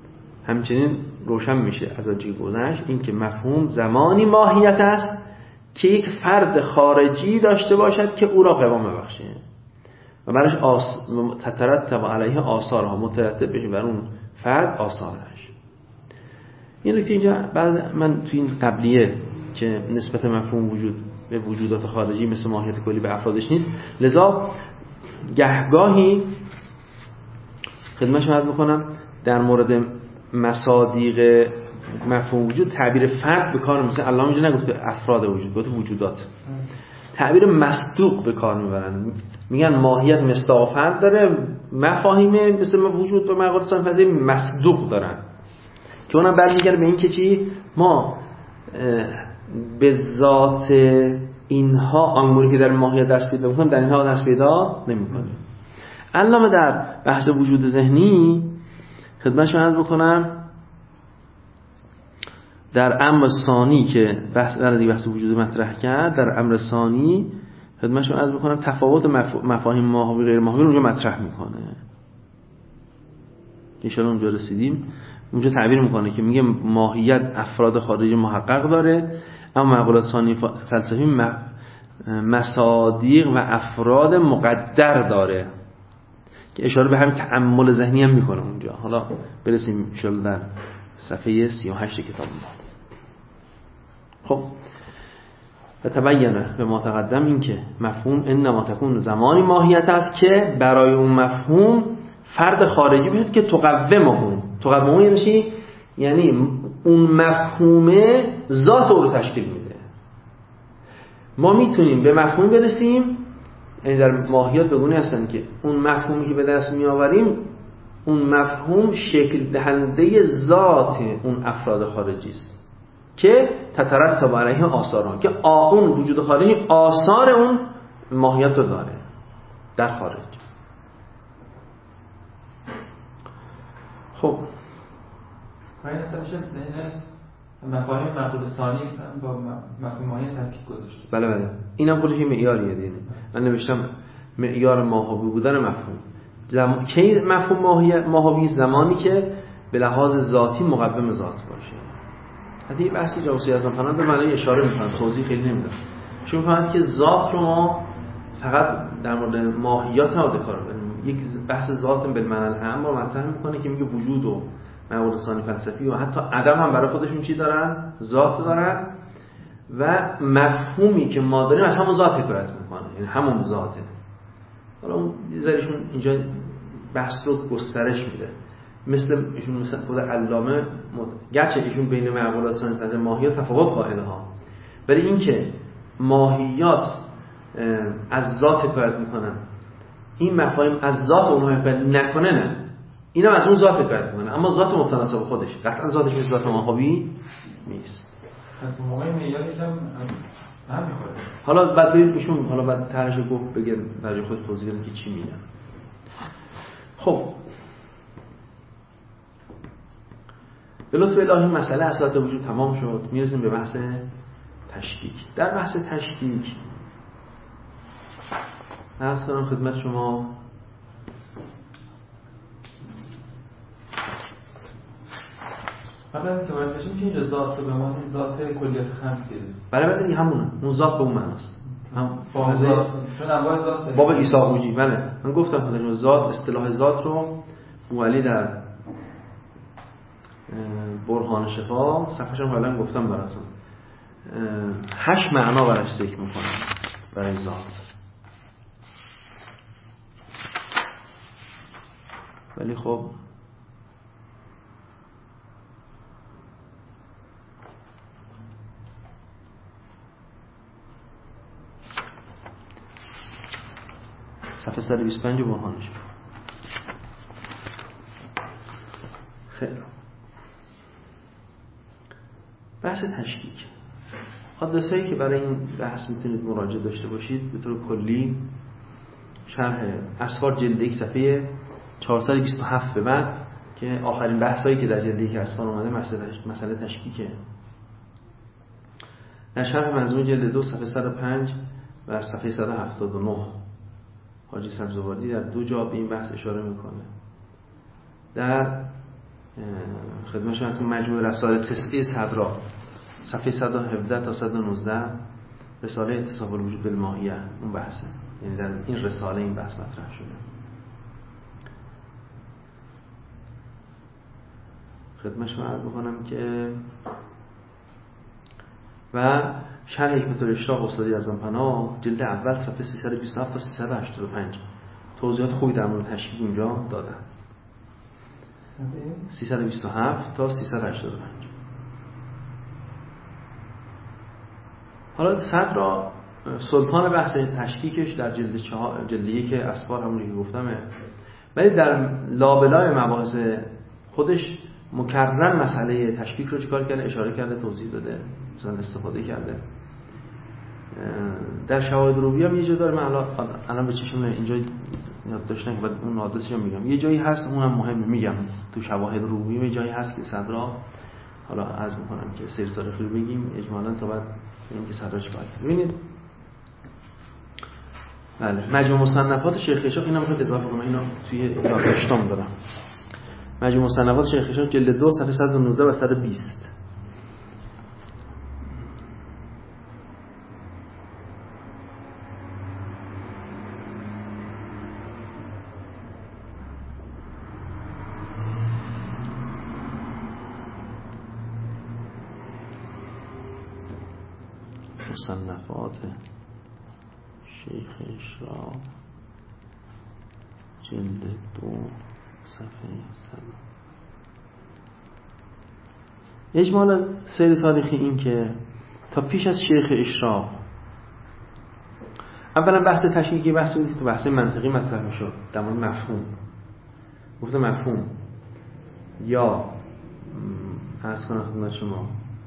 همچنین روشن میشه از آنچه گذشت این که مفهوم زمانی ماهیت است که یک فرد خارجی داشته باشد که او را قوام ببخشه و برش تترتب علیه آثارها، مترتب بشه بر اون فرد آثارش. این نکته اینجا من تو این قبلیه که نسبت مفهوم وجود به وجودات خارجی مثل ماهیت کلی به افرادش نیست، لذا گهگاهی خدمتش عرض میکنم در مورد مصادیق مفهوم وجود تعبیر فرد به کار، مثل الله اینجا نگفته افراد وجود، گفته وجودات. تعبیر مصدوق به کار میبرن، میگن ماهیت مصداق فرد داره، مفاهیم مثل وجود و مقالات ثانوی مصدوق دارن که اونم برمیگره به این که چی ما به ذات اینها آنگونه که در ماهیت دست پیدا میکنیم در اینها دست پیدا نمیکنیم. علامه در بحث وجود ذهنی خدمتشون عرض بکنم در امر ثانی که بحث وجود مطرح کرد، در امر ثانی خدمتشون عرض بکنم تفاوت مفاهیم ماهوی غیر ماهوی رو اونجا مطرح میکنه. ان شاء الله اونجا رسیدیم. اونجا تعبیر میکنه که میگه ماهیت افراد خارجی محقق داره، اما مقولات ثانی فلسفی مصادیق و افراد مقدر داره که اشاره به همین تأمل ذهنی هم میکنه اونجا. حالا برسیم ان شاء الله در صفحه 38 کتاب ما. خب و تبینه به ما تقدم این که مفهوم انما تکون زمانی ماهیت است که برای اون مفهوم فرد خارجی بود که تقومه یعنی چی؟ یعنی اون مفهومه ذات او رو تشکیل میده. ما میتونیم به مفهوم برسیم، یعنی در ماهیات بگونه هستن که اون مفهومی که به دست میآوریم اون مفهوم شکل دهنده ذات اون افراد خارجی است که تترتب علیه آثاران، که اون وجود خارجی آثار اون ماهیت رو داره در خارج. خب این نتیجه مفاهیم مقوله ثانی با مفهوم ماهیت ترکیب گذاشته. بله اینم کلی معیاریه دیگه. من نوشتم معیار ماهوی بودن مفهوم. کی مفهوم ماهوی؟ زمانی که به لحاظ ذاتی مقوم ذات باشه. حتی یه بحثی جوسی از فنان به معنی اشاره میکنم، توضیح خیلی نمیدم. چون میگم که ذات رو ما فقط در مورد ماهیات نباید کار کنیم. یک بحث ذات به معنی الاعم رو مطرح میکنه که میگه وجود و مقولات ثانی فلسفی و حتی عدم هم برای خودشون چی دارن؟ ذات دارن و مفهومی که ما داریم از همون ذات حکایت میکنه، یعنی همون ذاته. حالا اون ذریشون اینجا بحث رو گسترش میده، مثل خود علامه گرچه ایشون بین مقولات ثانی فلسفی ماهیات تفاوت قائله ها، ولی این که ماهیات از ذات حکایت میکنن این مفاهیم از ذات اونها حکایت نکنه، نه اینا از اون ذات حکایت میکنه، اما ذات متناسب خودش قطعا ذاتش مثل ذات ماهوی نیست. پس موقع معیار یکم هم میخوره. حالا بعد ببین ایشون حالا بعد طرحش گفت بگه برای خود توضیح بده که چی میگن. خب به لطف الهی مسئله اصالت وجود تمام شد، میرسیم به بحث تشکیک. در بحث تشکیک عرض کنم خدمت شما قبل از اینکه وارد بشیم که اینجا ذات رو به ما ذات کلیات خمسیه. بله دیگه همونه، اون ذات به اون معناست. هم ذات چون انواع ذات داریم. باب عیساقوجی بله من گفتم خودم ذات، اصطلاح ذات رو مولی در برهان شفا صفحه‌شم حالا گفتم براتون 8 معنا براش ذکر میکنم برای ذات. ولی خب صفحه 125 برهانش. خیلی بحث تشکیک حادثه‌ای که برای این بحث میتونید مراجعه داشته باشید به طور کلی شرح اسفار جلد 1 صفحه 427 به بعد که آخرین بحثایی که در جلد 1 اسفار اومده مسئله تشکیکه. در شرح منظومه جلد 2 صفحه 105 و صفحه 179 حاجی سبزواری در 2 جا به این بحث اشاره میکنه. در خدمتشون از مجموع رسائل 9 صدرا صفحه 117 تا 119 رساله اتصاف الوجود بالماهیه اون بحثه، یعنی در این رساله این بحث مطرح شده. خدمتشون عرض بکنم که و شرح حکمت الاشراق استادی اعظم‌پناه جلد اول صفحه 327 تا 385 توضیحات خوبی در مورد تشکیک اینجا دادن. 327 تا 385. حالا صدر را سلطان بحث تشکیکش در جلد 1 اسفار همونی که گفتمه، ولی در لابلای مباحث خودش مکرر مسئله تشکیک رو چیکار کرده؟ اشاره کرده، توضیح داده، مثلا استفاده کرده. در شواهد روبی هم یه جا داره، من الان به چشم اینجا یادداشت نکنم، بعد اون آدرسش هم میگم. یه جایی هست اونم مهمه، میگم تو شواهد روبی یه جایی هست که صدرا حالا عرض می‌کنم که سیر تاریخی رو بگیم اجمالاً تا بعد ببینیم که صدرا چیکار کرد. ببینید بله، مجموع مصنفات شیخ اشراق اینا میخواد اضافه کنم، اینا توی یادداشتام دارم. مجموع مصنفات شیخ اشراق جلد 2 صفحه 119 و 120. مصنفات شیخ اشراق جلد 2 صفحه 100. اجمالا سیر تاریخی این که تا پیش از شیخ اشراق اولا بحث تشکیکی بحث بود که بحث منطقی مطرح میشد در مورد مفهوم. گفته مفهوم یا عرض کنم خدمت شما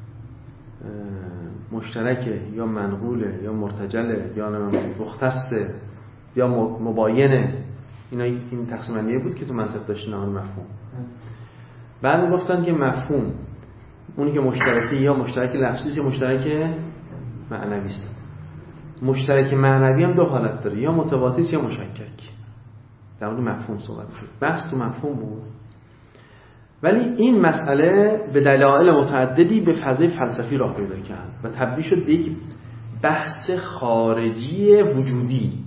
مشترکه یا منقوله یا مرتجله یا مختصه یا مباینه، اینا این تقسیم بندی بود که تو منطق داشتن آن مفهوم. بعد گفتن که مفهوم اونی که مشترکه یا مشترک لفظی یا مشترک معنوی است. مشترک معنوی هم دو حالت داره، یا متواتر یا مشکک. در مورد مفهوم صحبت شد، بحث تو مفهوم بود. ولی این مسئله به دلایل متعددی به فضای فلسفی راه پیدا کرد و تبدیل شد به یک بحث خارجی وجودی،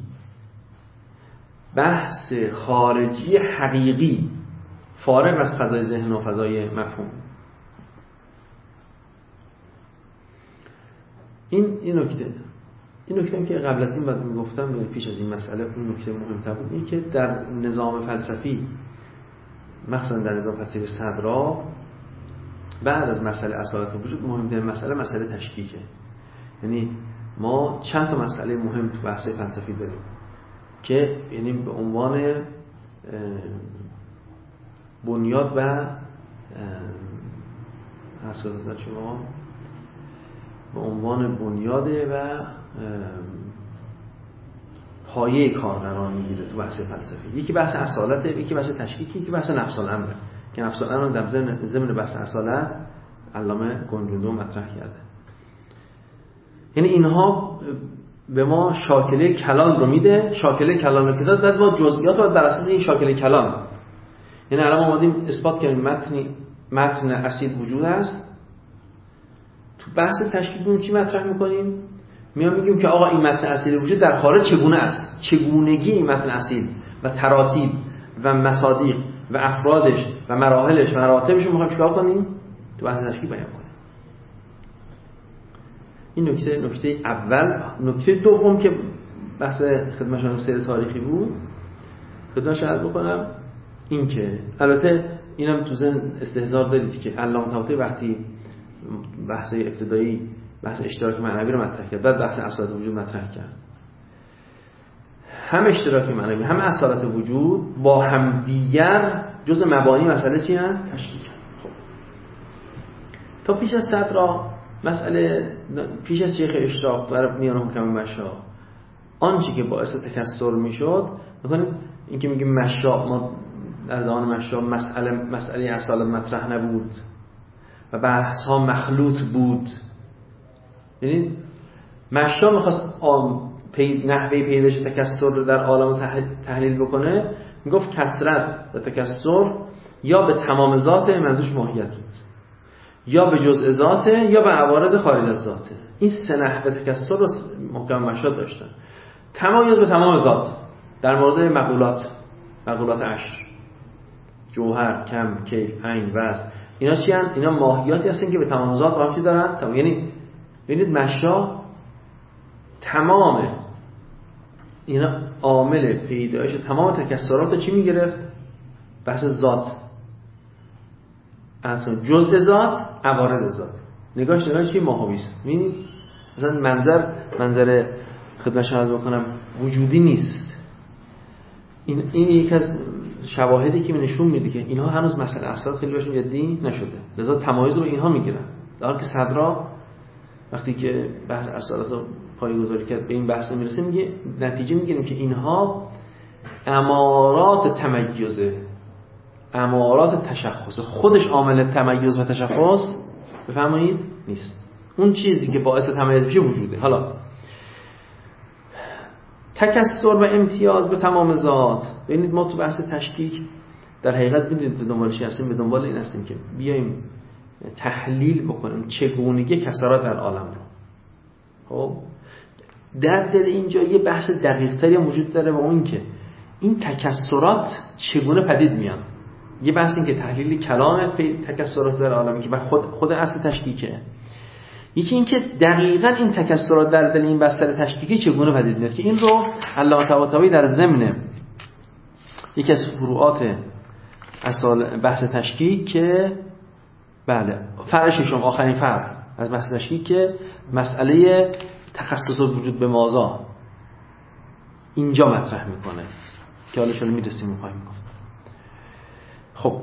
بحث خارجی حقیقی فارغ از فضای ذهن و فضای مفهوم. این نکته که قبل از این بعد میگفتم پیش از این مسئله این نکته مهم‌تر بود، این که در نظام فلسفی مخصوصا در نظام فلسفی صدرا بعد از مسئله اصالت وجود مهمترین مسئله تشکیکه. یعنی ما چند تا مسئله مهم تو بحث فلسفی داریم که یعنی به عنوان بنیاد و اصالت شما به عنوان بنیاد و پایه کار قرار میگیره تو بحث فلسفی. یکی بحث اصالته، یکی بحث تشکیکی، یکی بحث نفس الامر که نفس الامر در ضمن بحث اصالت علامه گنجوندو مطرح کرده. یعنی اینها به ما شاکله کلام رو میده، شاکله کلام رو که داد، بعد ما جزئیات رو بر اساس این شاکله کلام، یعنی الان ما اومدیم اثبات کردیم متن اصیل وجود است. تو بحث تشکیک چی مطرح میکنیم؟ میگیم که آقا این متن اصیل وجود در خارج چگونه است، چگونگی این متن اصیل و تراتیب و مصادیق و افرادش و مراحلش و مراتبش رو میخوایم چیکار کنیم؟ تو بحث تشکیک بیان کنیم. این نکته اول. نکته دوم که بحث خدمتشون سیر تاریخی بود، خدمتشون عرض بکنم این که البته اینم تو ذهن استحضار دارید که علامه طباطبایی وقتی بحث ابتدایی بحث اشتراک معنوی رو مطرح کرد، بعد بحث اصالت وجود مطرح کرد. هم اشتراک معنوی هم اصالت وجود با همدیگر جزء مبانی مسئله چی هست؟ تشکیک. خب تا پیش از صدرا مسئله پیش از شیخ اشراق در میان حکم مشا آنچه که باعث تکثر میشد، می‌خوانید این که میگیم مشا، ما در زمان مشا مسئله اصالت مطرح نبود و بحث ها مخلوط بود. یعنی مشا میخواست نحوه پیدایش تکثر رو در عالم تحلیل بکنه، میگفت کثرت و تکثر یا به تمام ذات منظورش ماهیت بود، یا به جزء ذاته یا به عوارض خارج از ذاته. این سه نحوه تکثر رو محکم مشهد داشتن. تمایز به تمام ذات در مورد مقولات عشر، جوهر، کم، کیف، عین، وصف، اینا چی هستن؟ اینا ماهیاتی هستن که به تمام ذات با هم چی دارن؟ یعنی ببینید مشا تمام اینا عامل پیدایش تمام تکثرات رو چی میگرفت؟ بحث ذات، اصلا جزء ذات، عوارض ذات. نگاهش چی؟ ماهویست. ببینید مثلا منظر خدمت شما عرض بکنم وجودی نیست. این یک از شواهدی که نشون میده که اینها هنوز مسئله اصلا خیلی بهشون جدی نشده، لذا تمایز رو اینها میگیرن. در حالی که صدرا وقتی که بحث اصالت رو پایه‌گذاری کرد به این بحث میرسه، میگه نتیجه میگیریم که اینها امارات تمیزه، امارات تشخص، خودش عامل تمیز و تشخص بفرمایید نیست. اون چیزی که باعث تمیز بشه وجوده. حالا تکثر و امتیاز به تمام ذات. ببینید ما تو بحث تشکیک در حقیقت میدونید دنبال چی هستیم؟ به دنبال این هستیم که بیایم تحلیل بکنیم چگونگی کسرات در عالم رو. خب در دل اینجا یه بحث دقیق‌تری وجود داره و اون که این تکثرات چگونه پدید میان. یه بحث این که تحلیل کلام تکثرات در عالمی که خود اصل تشکیکه. یکی این که دقیقاً این تکثرات در دل این بستر تشکیکی چگونه پدید میاد که این رو علامه طباطبایی در ضمن یکی از فروعات اصل بحث تشکیک که بله فرع ششم آخرین فرع از بحث تشکیک که مسئله تخصص وجود به مازا اینجا مطرح میکنه که حالا شما میرسیم میخوایم گفت. خب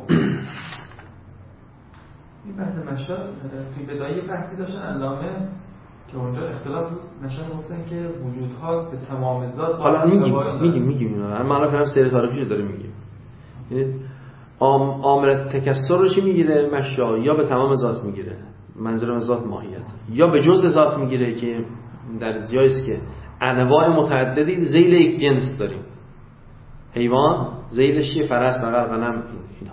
این بحث مشا توی بدایه بحثی داشتن علامه که اونجا اختلاف بود. مشا گفتن که وجودها به تمام ذات حالا میگیم اینا اما الان فهم سیر تاریخیش داره میگیم. یعنی عامل تکثر رو چی میگیره؟ مشا یا به تمام ذات میگیره، منظورم ذات ماهیت، یا به جزء ذات میگیره که در جایی است که انواع متعددی ذیل یک جنس داریم. حیوان ذیلش چیه؟ فرس، بقر، غنم، اینا.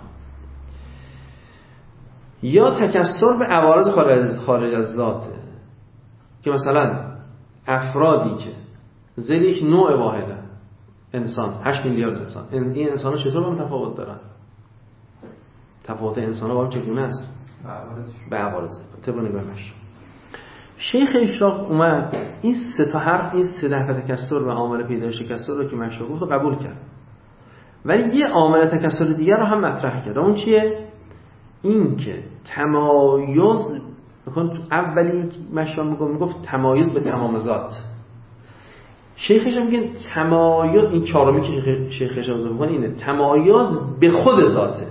یا تکثر به عوارض خارج از ذاته که مثلا افرادی که ذیل یک نوع واحده، انسان 8 میلیارد انسان، این انسان‌ها چطور با هم تفاوت دارن؟ تفاوت انسان‌ها با هم چگونه است؟ به عوارض. طبق نگاه مشا شیخ اشراق اومد این سه تا حرف، این سه نحوه تکثر و عامل پیدایش تکثر رو که مشا گفت رو قبول کرد، ولی یه عامل تکثر دیگر رو هم مطرح کرد. اون چیه؟ این که تمایز اولی مشا میگفت تمایز به تمام ذات. شیخش هم میگه تمایز، این چهارمی که شیخش هم میگه اینه تمایز به خود ذاته.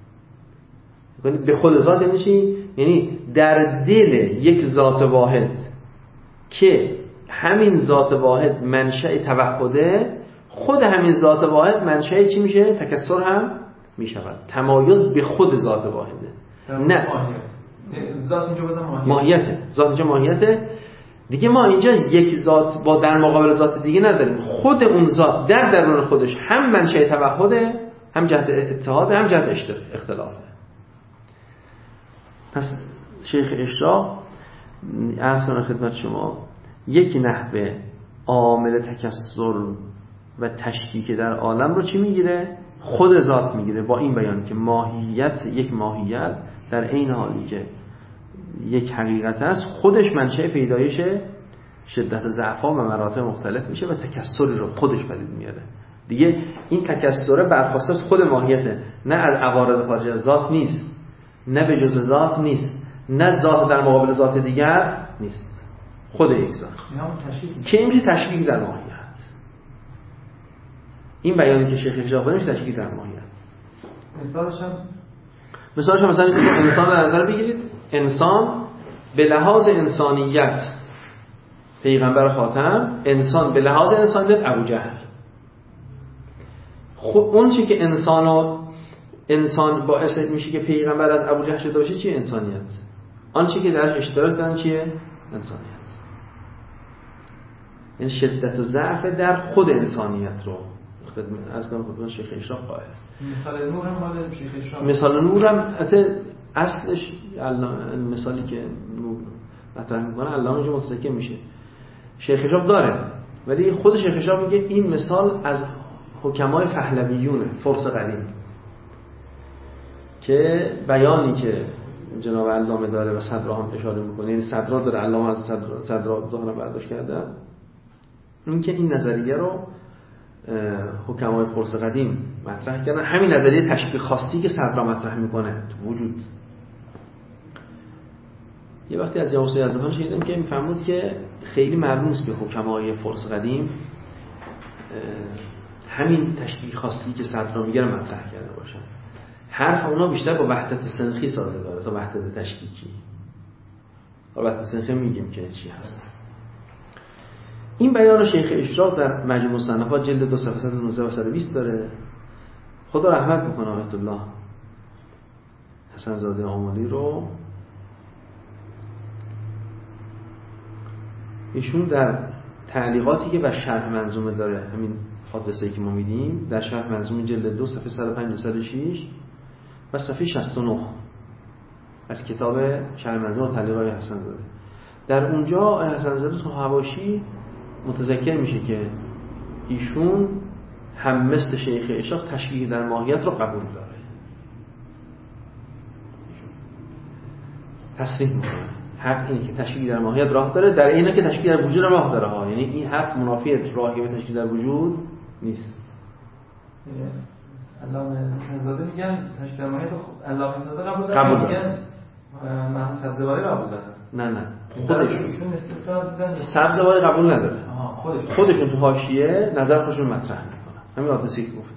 به خود ذات یعنی چی؟ یعنی در دل یک ذات واحد که همین ذات واحد منشأ توحده، خود همین ذات واحد منشأ چی میشه؟ تکثر هم میشود. تمایز به خود ذات واحده، نه ذات اینجا بزن ماهیته. ذات اینجا ماهیته دیگه. ما اینجا یک ذات با در مقابل ذات دیگه نداریم. خود اون ذات در درون خودش هم منشأ توحده، هم جهت اتحاد، هم جهت اختلافه. پس شیخ اشراق عرض کنم خدمت شما یک نحوه عامل تکثر و تشکیک در عالم رو چی میگیره؟ خود ذات میگیره، با این بیان که ماهیت، یک ماهیت در عین حالی که یک حقیقت است خودش منشأ پیدایش شدت ضعف‌ها و مراتب مختلف میشه و تکثری رو خودش پدید میاره. دیگه این تکثر برخواسته از خود ماهیته، نه از عوارض خارج از ذات نیست، نه به جزء ذات نیست، نه ذات در مقابل ذات دیگر نیست، خود یک ذات که این میشه تشکیک در ماهیت. این بیانی که شیخ اشراق میشه تشکیک در ماهیت. مثالش هم مثلا انسان در نظر بگیرید. انسان به لحاظ انسانیت پیغمبر خاتم، انسان به لحاظ انسانیت ابوجهل. خب اون چی که انسان باعث میشه که پیغمبر از ابوجهل شده باشه چیه؟ انسانیت. آن چی که درش اشتراک دارن چیه؟ انسانیت. این شدت و ضعف در خود انسانیت رو از کنم خودمون شیخ اشراق قائل. مثال نور هم مال شیخ اشراق. مثال نور هم اصلش مثالی که مطرح میکنه علامه اونجا متذکر میشه. شیخ هشام داره، ولی خود شیخ هشام میگه این مثال از حکمای پهلویونه، فرس قدیم، که بیانی که جناب علامه داره و صدرا هم اشاره میکنه، یعنی صدرا داره، علامه از صدرا ظاهرا برداشت کرده، این که این نظریه رو حکمای فرس قدیم مطرح کردن، همین نظریه تشبیه خاصی که صدرا مطرح میکنه تو وجود. یه وقتی از یاوسعی یزدان شنیدم که میفهمود که خیلی معلوم است که حکمای فرس قدیم همین تشبیه خاصی که صدرا میگه رو مطرح کرده باشن. حرف اونا بیشتر با وحدت سنخی سازگاره تا وحدت تشکیکی. وحدت سنخی میگیم که چی هست. این بیان شیخ اشراق در مجموع مصنفات جلد 2 صفحه 119 و 120 داره. خدا رحمت بکنه آیت الله حسن زاده آملی رو. ایشون در تعلیقاتی که بر شرح منظومه داره، همین حادثه‌ای که ما میدیم، در شرح منظومه جلد 2 صفحه 105 و 106 و صفحه 69 از کتاب شرح منظومه و تعلیقات حسن زاده، در اونجا حسن زاده تو حواشی متذکر میشه که ایشون هم مثل شیخ اشراق تشبیه در ماهیت رو قبول داره، تصریح میکنه حق اینه که تشبیه در ماهیت راه داره، در اینه که تشبیه در وجود راه داره ها. یعنی این حق منافی راهی به تشبیه در وجود نیست. علامه حسن‌زاده میگن تشبیه در ماهیت علامه حسن‌زاده قبول داره، میگن محمود سبزواری قبول داره. نه خودشون استثنا دیدن سبزواری قبول نداره. خودشون تو حاشیه نظر خودشون مطرح میکنن. همین حادثه‌ای که گفتم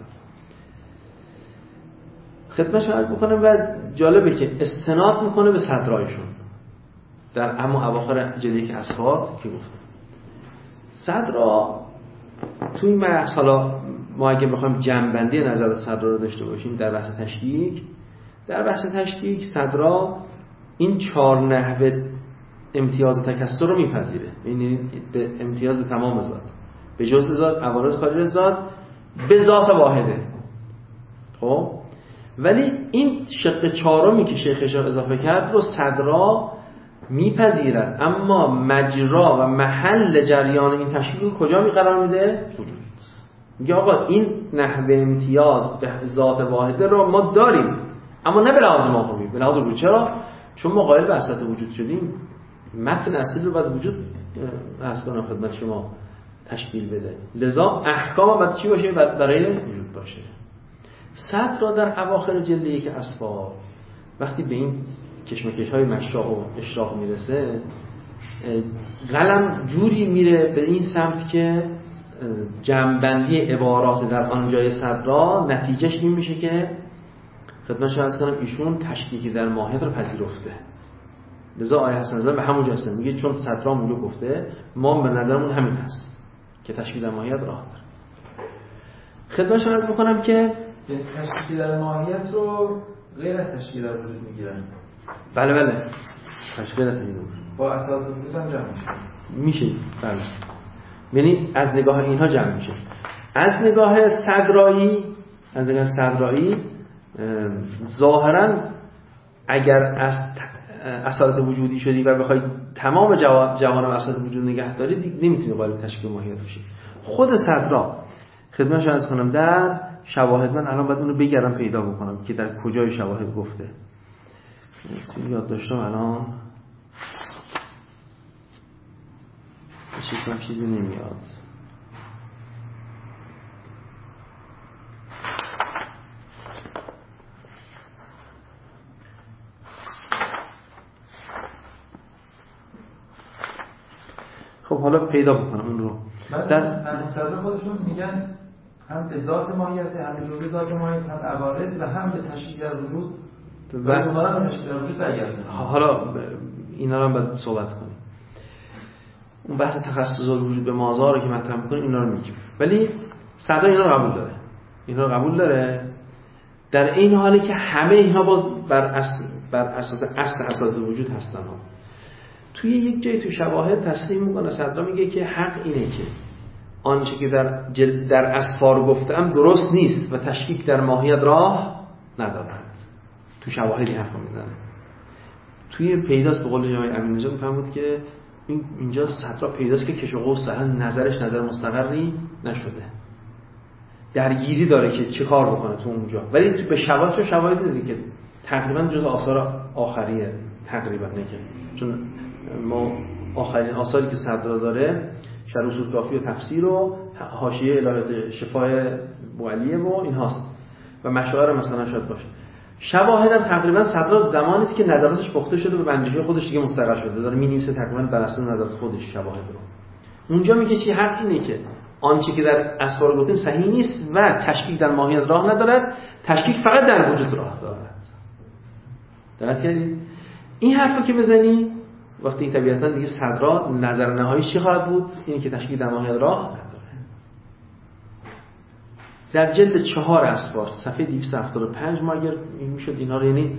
خدمتش عرض بکنم. و جالبه که استناد میکنه به صدرایشون در اما اواخر جلد که اسفاد که گفتم. صدرا توی این بحث، حالا ما اگه بخوایم جمع‌بندی نظر صدرا رو داشته باشیم در بحث تشکیک، در بحث تشکیک صدرا این 4 نحوه امتیاز تکسر رو میپذیره، یعنی امتیاز به تمام ذات، به جزء ذات، عوارض خارج از ذات، به ذات واحده. خب ولی این شق 4می که شیخ اشراق اضافه کرد رو صدرا میپذیرد، اما مجرا و محل جریان این تشکیل کجا قرار میده؟ وجود. میگه آقا این نحوه امتیاز به ذات واحده رو ما داریم، اما نه به لحاظ ماهوی، به لحاظ وجود. چرا؟ چون ما قائل به اصالت وجود شدیم. متن اصلی رو باید وجود عرض کنم خدمت شما تشکیل بده، لذا احکام باید چی باشه؟ برای وجود باشه. صدرا در اواخر جلد 1 اسفار وقتی به این کشمکش های مشاع و اشراق میرسه، قلم جوری میره به این سمت که جمع‌بندی عبارات در آن جای صدرا نتیجهش این میشه که خدمتش عرض کنم ایشون تشکیکی در ماهیت رو پذیرفته. لذا آیه حسن زاده به همون جا هستن، میگه چون صدرا مولو گفته ما به نظرمون همین هست که تشکیل در ماهیت راه داره. خدمتش عرض بکنم که تشکیل در ماهیت رو غیر از تشکیل در وجود میگیرن. بله تشکیل از با اساس وجود هم جمع میشه. بله، یعنی از نگاه اینها جمع میشه. از نگاه صدرایی ظاهرا اگر از اصالت وجودی شدی و بخوای تمام جوانب اصالت وجود نگه داری، نمیتونی قائل تشکیل ماهیت بشی. خود صدرا خدمتش عرض کنم در شواهد، من الان باید اونو بگردم پیدا بکنم که در کجای شواهد گفته. تو یاد داشتم الان چیزی نمیاد. خب حالا پیدا بکنم اون رو. در مصدر خودشون میگن هم به ذات ماهیت، هم به جزء ذات ماهیت، هم عوارض و هم به تشکیل در وجود و اونها به تشکیل در وجود برگردن. حالا اینا رو هم باید صحبت کنیم. اون بحث تخصص وجود به مازار که مطرح می‌کنیم اینا رو میگیم، ولی صدر اینا رو قبول داره. در این حالی که همه اینها باز بر اساس اصل وجود هستن. توی یک جای تو شواهد تصریح میکنه صدرا میگه که حق اینه که آنچه که در اسفار گفتم درست نیست و تشکیک در ماهیت راه ندارد. تو شواهدی حرف میزنه. توی پیداست به قول جناب امین‌نژاد میفهمید که اینجا صدرا پیداست که کش و قوس نظرش نظر مستقری نشده، درگیری داره که چه کار بکنه تو اونجا. ولی به شواهد دیدی که تقریبا جز آثار آخریه تقریبا نه که چون ما آخرین آثاری که صدرا داره شرح اصول کافی و تفسیر و حاشیه الهیات شفای بوعلیه و این هاست و مشاعر مثلا شاید باشه. شواهد هم تقریبا صدرا زمانی است که نظراتش پخته شده به بندیشه خودش دیگه مستقر شده داره می‌نویسه تقریبا بر اساس نظرات خودش شواهد رو. اونجا میگه چی حق اینه که آنچه که در اسفار گفتیم صحیح نیست و تشکیک در ماهیت راه ندارد، تشکیک فقط در وجود راه دارد. دقت کردید؟ این حرفو که بزنی وقتی این طبیعتاً دیگه صدرا نظر نهایی چی خواهد بود؟ اینه که تشکیک در ماهیت راه نداره. در جلد 4 اسفار صفحه 275 ما اگر میشد اینا رو یعنی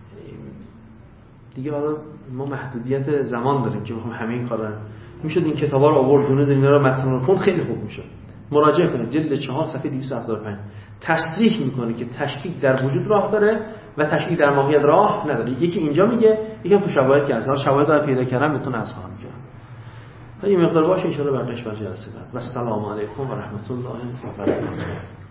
دیگه حالا ما محدودیت زمان داریم که بخوام همه این کارا میشد این کتابا رو آورد دونه اینا رو متن رو خوند خیلی خوب میشد. مراجعه کنید جلد 4 صفحه 275 تصریح میکنه که تشکیک در وجود راه داره و تشکیک در ماهیت راه نداره. یکی اینجا میگه، یکی تو شواهد که اصلا شواهد رو پیدا کردم بهتون از خواهم کرد. این مقدار باشه ان شاء الله بقیش بر جلسه بعد. و السلام علیکم و رحمت الله و برکاته.